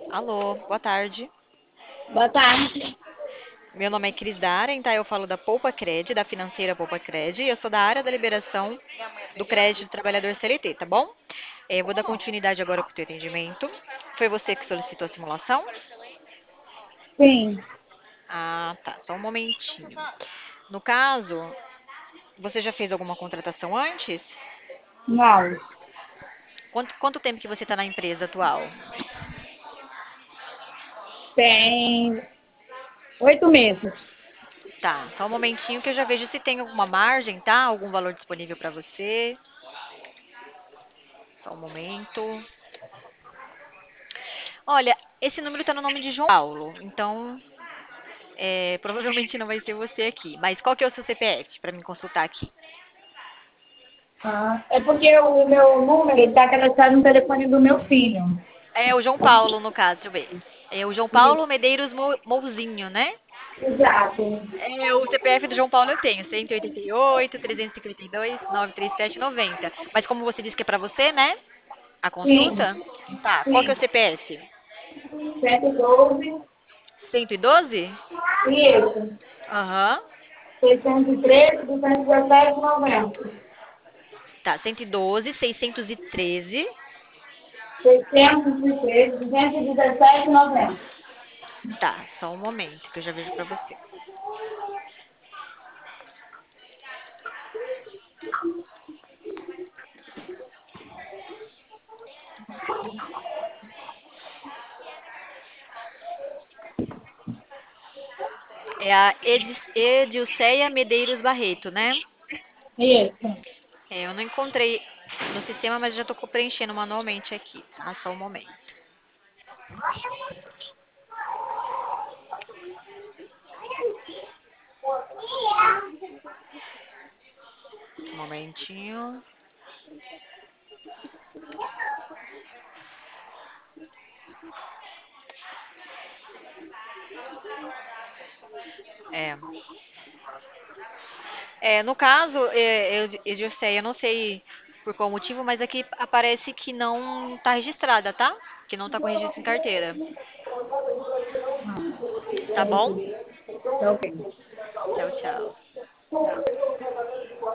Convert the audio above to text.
Alô, boa tarde. Boa tarde. Meu nome é Cris Daren, tá? Eu falo da Poupa Cred, da financeira Poupa Cred, e eu sou da área da liberação do crédito do trabalhador CLT, tá bom? Eu vou dar continuidade agora com o teu atendimento. Foi você que solicitou a simulação? Sim, Ah, tá. Só um momentinho. No caso, você já fez alguma contratação antes? não. Quanto tempo que você está na empresa atual? Tem 8 meses. Tá, só um momentinho que eu já vejo se tem alguma margem, tá? Algum valor disponível para você. Só um momento. Olha, esse número tá no nome de João Paulo, então provavelmente não vai ser você aqui. Mas qual que é o seu CPF para me consultar aqui? É porque o meu número está cadastrado no telefone do meu filho. É o João Paulo, no caso, deixa eu ver. É o João Paulo Medeiros Mouzinho, né? Exato. É, o CPF do João Paulo eu tenho, 188, 352, 937, 90. Mas como você disse que é para você, né? A Sim, consulta? Tá, qual que é o sim. CPF? 112, 112? isso. Aham. 613, 217, 90. Tá, 112, 613. 613, 217, 90. Tá, só um momento que eu já vejo pra você. É a Edilceia Medeiros Barreto, né? Isso. É, eu não encontrei no sistema, mas já tô preenchendo manualmente aqui, tá? Só um momento. Um momentinho. É. No caso, Edilceia, eu não sei por qual motivo, mas aqui aparece que não tá registrada, tá? Que não tá com registro em carteira. Tá bom? Entendi. Tá ok. Tchau, tchau.